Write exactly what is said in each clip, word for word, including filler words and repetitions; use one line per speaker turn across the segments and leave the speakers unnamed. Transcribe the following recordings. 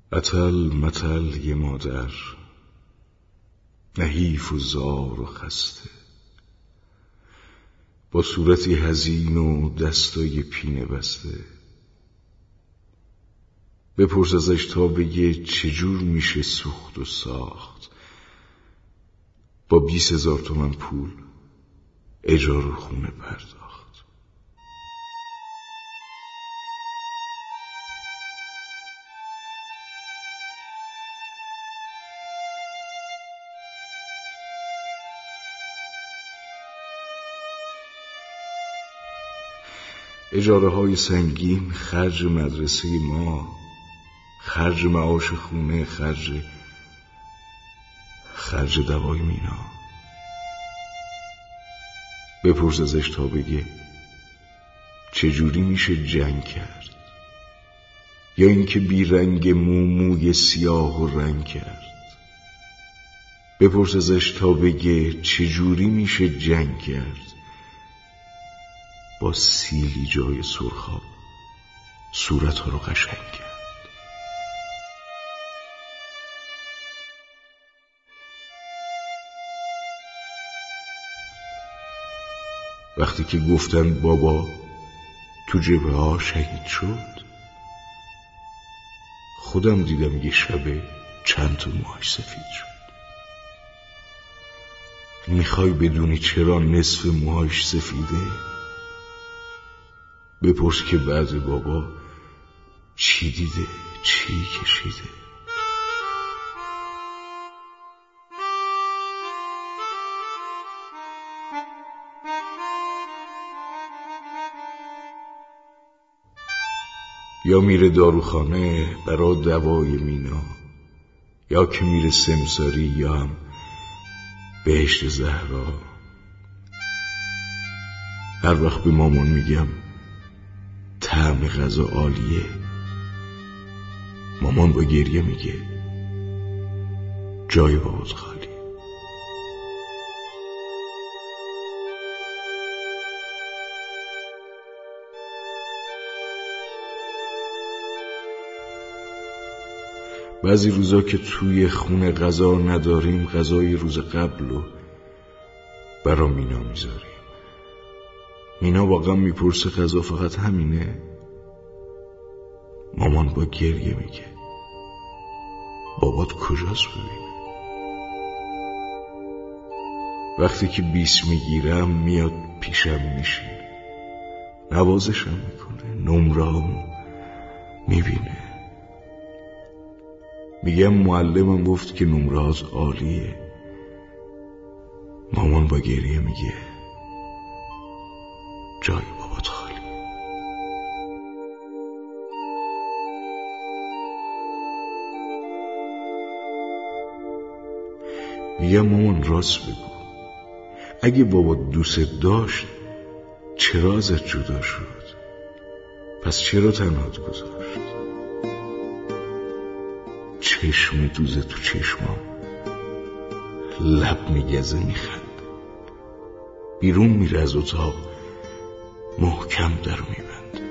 اتل متل یه مادر، نحیف و زار و خسته، با صورتی حزین و دستای پینه بسته. بپرس ازش تا بگه چجور میشه سوخت و ساخت، با بیس هزار تومن پول اجاره خونه پرداخت. اجاره های سنگین، خرج مدرسه ما، خرج معاش خونه، خرج خرج دوای مینا. بپرس ازش تا بگه چجوری میشه جنگ کرد، یا اینکه بی رنگ مو موی سیاه و رنگ کرد. بپرس ازش تا بگه چجوری میشه جنگ کرد، با سیلی جای سرخاب صورت ها رو قشنگ کرد. وقتی که گفتن بابا تو جبهه ها شهید شد، خودم دیدم یه شبه چند تا موهاش سفید شد. میخوای بدونی چرا نصف موهاش سفیده؟ بپرس که بعد بابا چی دیده، چی کشیده. یا میره داروخانه برا دوای مینا، یا که میره سمساری، یا هم بهشت زهرا. هر وقت به مامان میگم طعم غذا عالیه، مامان با گریه میگه جای بابات خالی. بعضی روزا که توی خونه غذا نداریم، غذای روز قبل رو برا مینا میذاریم. مینا واقعا میپرسه غذا فقط همینه؟ مامان با گریه میگه بابات کجاست ببینه. وقتی که بیس میگیرم میاد پیشم میشینه، نوازشم میکنه، نمره‌امو میبینه. میگم معلمم گفت که نمره‌هات عالیه. مامان با گریه میگه جای بابات خالی. میگم مامان راست بگو، اگه بابات دوست داشت چرا ازت جدا شد؟ پس چرا تنهات گذاشت؟ چشم دوزه تو چشمام، لب میگزه میخنده، بیرون میره از اتاق محکم در میبنده.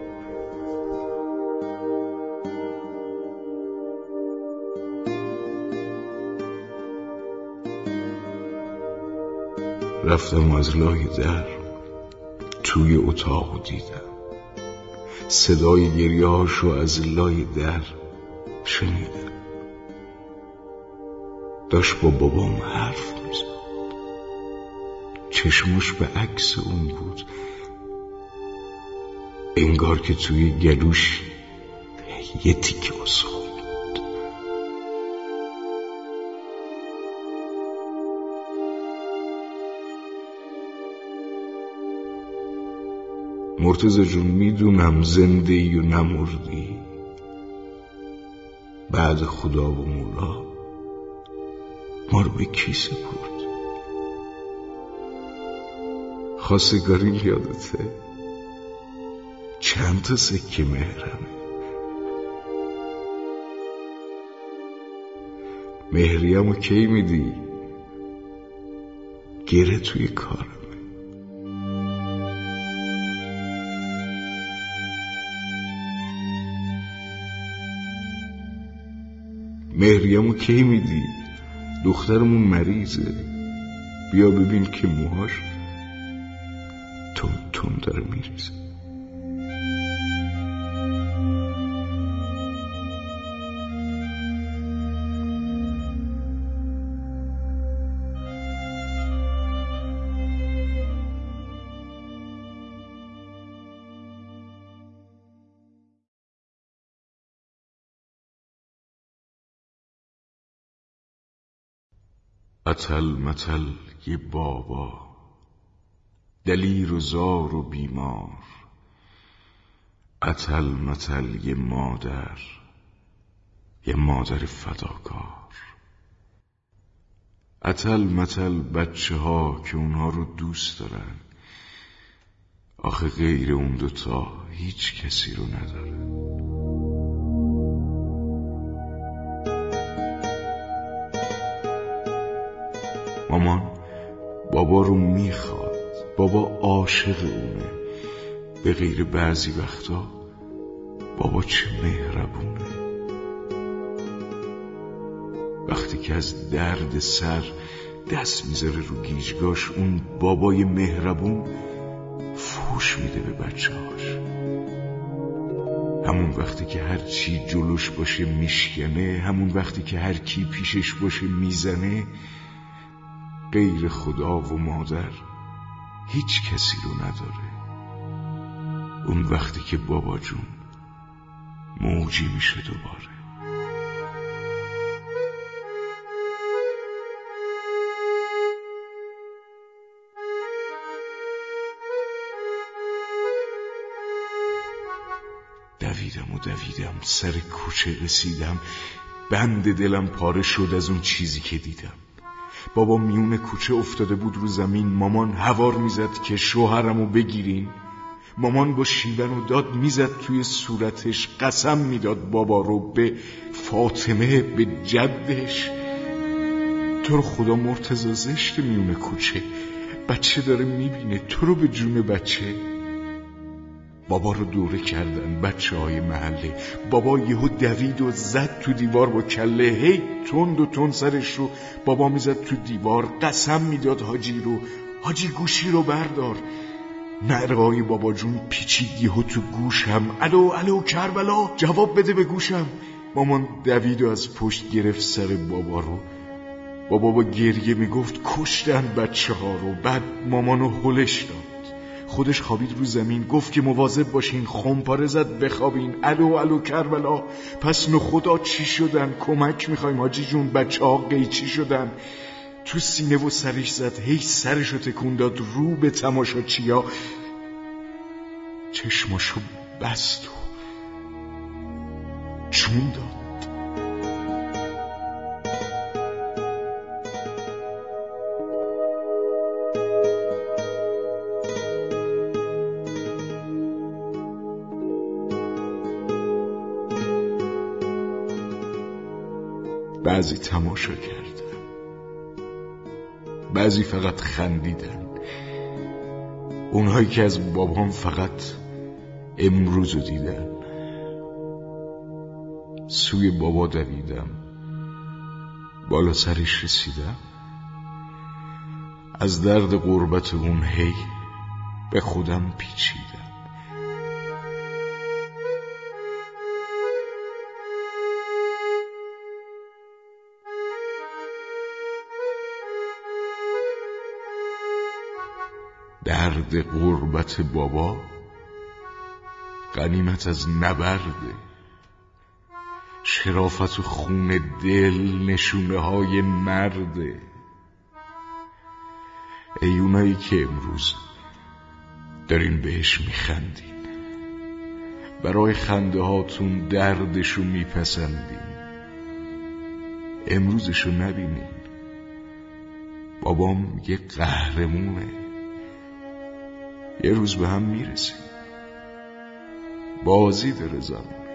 رفتم و از لای در توی اتاق دیدم، صدای گریه هاشو از لای در شنیدم. داشت با بابام حرف میزد، چشمش به عکس اون بود، انگار که توی گلوش یه تیکه استخون بود. مرتضی جون میدونم زنده ای و نمردی، بعد خدا و مولا ما رو به کی سپرد؟ خواستگاری یادته؟ چند تا سکه مهرمه، مهریمو کی میدی؟ گره توی کارمه. مهریمو کی میدی؟ دخترمون مریضه، بیا ببین که موهاش تون تون داره میریزه. اتل متل یه بابا، دلیر و زار و بیمار. اتل متل یه مادر، یه مادر فداکار. اتل متل بچه ها که اونها رو دوست دارن، آخه غیر اون دوتا هیچ کسی رو ندارن. مامان بابا رو میخواد، بابا عاشق اونه، به غیر بعضی وقتا بابا چه مهربونه. وقتی که از درد سر دست میذاره رو گیجگاش، اون بابای مهربون فوش میده به بچه هاش. همون وقتی که هر چی جلوش باشه میشکنه، همون وقتی که هر کی پیشش باشه میزنه، غیر خدا و مادر هیچ کسی رو نداره. اون وقتی که بابا جون موجی میشه دوباره. دویدم و دویدم، سر کوچه رسیدم، بند دلم پاره شد از اون چیزی که دیدم. بابا میون کوچه افتاده بود رو زمین، مامان هوار میزد که شوهرمو بگیرین. مامان با شیون و داد میزد توی صورتش، قسم میداد بابا رو به فاطمه، به جدش. تو رو خدا مرتضی زشت میون کوچه، بچه داره میبینه تو رو به جون بچه. بابا رو دوره کردن بچه های محله. بابا یهو دوید و زد تو دیوار با کله، هی تند و تند سرش رو بابا میزد تو دیوار. قسم میداد حاجی رو، حاجی گوشی رو بردار. نعره های بابا جون پیچید یهو تو گوشم، الو الو کربلا جواب بده به گوشم. مامان دوید و از پشت گرفت سر بابا رو. بابا با گریه میگفت کشتن بچه ها رو. بعد مامانو هلش داد، خودش خوابید رو زمین، گفت که مواظب باشین، خمپاره زد بخوابین. الو الو کربلا پس نو خدا چی شدن؟ کمک میخوایم حاجی جون، بچه ها قیچی شدن. تو سینه و سرش زد، هی سرشو تکون داد رو به تماشاچیا. چشماشو بست و جون داد. بعضی تماشا کردن، بعضی فقط خندیدن. اونهایی که از بابام فقط امروزو دیدن. سوی بابا دویدم، بالا سرش رسیدم، از درد غربت اون هی به خودم پیچیدم. درد غربت بابا غنیمت از نبرده، شرافت و خون دل نشونه های مرده. ای اونایی که امروز دارین بهش میخندین، برای خنده هاتون دردشو میپسندین، امروزشو نبینین. بابام یه قهرمونه، یه روز به هم میرسیم. بازی داره زمان.